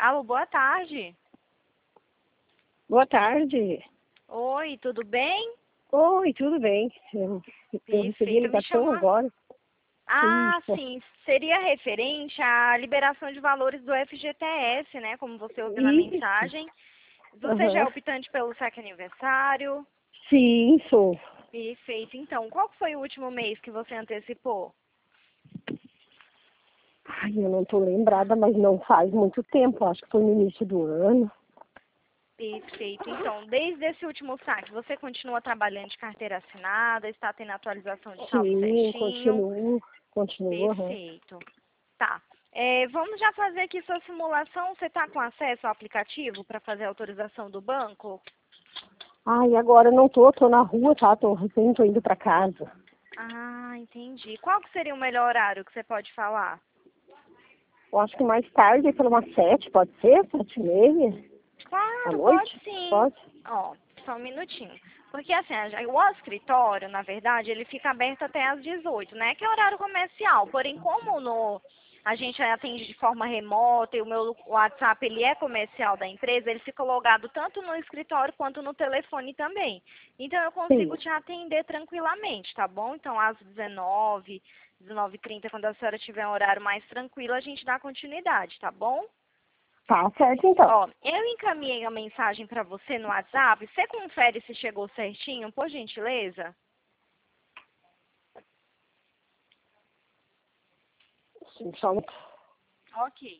Alô, boa tarde. Boa tarde. Oi, tudo bem? Oi, tudo bem? Eu recebi a Perfeito, me ligação chama. agora. Ah, Isso, sim, seria referente à liberação de valores do FGTS, né? Como você ouviu na isso. mensagem. Você já é Aham. optante pelo saque aniversário? Sim, sou. Perfeito. Então, qual foi o último mês que você antecipou? Ai, eu não estou lembrada, mas não faz muito tempo. Acho que foi no início do ano. Perfeito. Então, desde esse último saque, você continua trabalhando de carteira assinada, está tendo atualização de saldo Sim, certinho? continuo. Aham. Perfeito. Tá. Vamos já fazer aqui sua simulação. Você está com acesso ao aplicativo para fazer a autorização do banco? Ai, agora eu não tô na rua, tá? Tô indo pra casa. Ah, entendi. Qual que seria o melhor horário que você pode falar? Eu acho que mais tarde, pelo umas 7, pode ser? 7h30 à Claro, pode noite? sim. Pode? Ó, só um minutinho. Porque assim, o escritório, na verdade, ele fica aberto até às 18, né? Que é horário comercial. Porém, como a gente atende de forma remota e o meu WhatsApp ele é comercial da empresa, ele fica logado tanto no escritório quanto no telefone também. Então eu consigo Sim. te atender tranquilamente, tá bom? Então às 19, 19h30, quando a senhora tiver um horário mais tranquilo, a gente dá continuidade, tá bom? Tá certo, então. Ó, eu encaminhei a mensagem para você no WhatsApp. Você confere se chegou certinho, por gentileza? Sim, só um- Ok.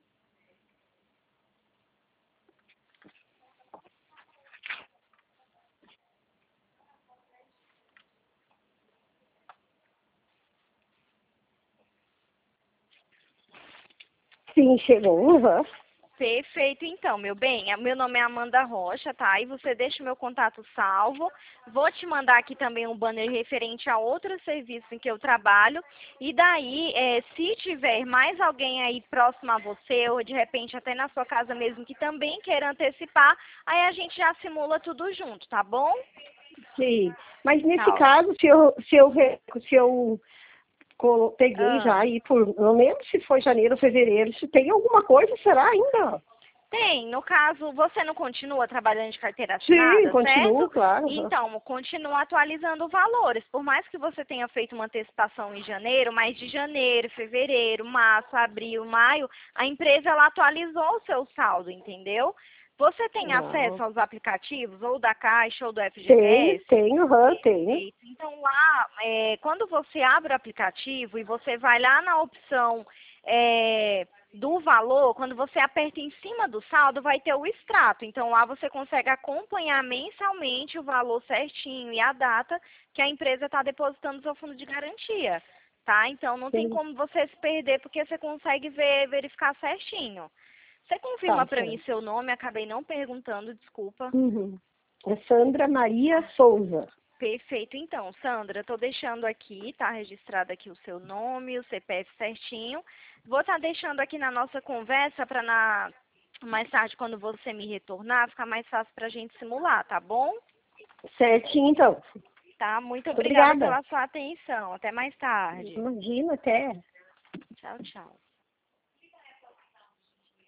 Sim, chegou. Aham. Perfeito, então, meu bem. Meu nome é Amanda Rocha, tá? E você deixa o meu contato salvo. Vou te mandar aqui também um banner referente a outro serviço em que eu trabalho. E daí, se tiver mais alguém aí próximo a você, ou de repente até na sua casa mesmo, que também queira antecipar, aí a gente já simula tudo junto, tá bom? Sim, mas nesse Tá. caso, se eu peguei Ah. já aí por, não lembro se foi janeiro ou fevereiro, se tem alguma coisa, será ainda? Tem, no caso, você não continua trabalhando de carteira Sim, assinada, continuo, certo? claro. Aham. Então, continua atualizando valores. Por mais que você tenha feito uma antecipação em janeiro, mas de janeiro, fevereiro, março, abril, maio, a empresa ela atualizou o seu saldo, entendeu? Você tem Ah, acesso aos aplicativos, ou da Caixa ou do FGTS? tenho, aham, tenho. Perfeito. Então, lá, quando você abre o aplicativo e você vai lá na opção do valor, quando você aperta em cima do saldo, vai ter o extrato. Então, lá você consegue acompanhar mensalmente o valor certinho e a data que a empresa está depositando no seu fundo de garantia. Tá? Então, não tem Sim, como você se perder, porque você consegue verificar certinho. Você confirma tá para mim certo. seu nome? Acabei não perguntando, desculpa. Uhum. É Sandra Maria Souza. Perfeito. Então, Sandra, estou deixando aqui, tá registrado aqui o seu nome, o CPF certinho. Vou estar deixando aqui na nossa conversa para mais tarde, quando você me retornar, ficar mais fácil para a gente simular, tá bom? Certinho, então. Tá? Muito Muito obrigada obrigada. pela sua atenção. Até mais tarde. Imagina, até. Tchau, tchau.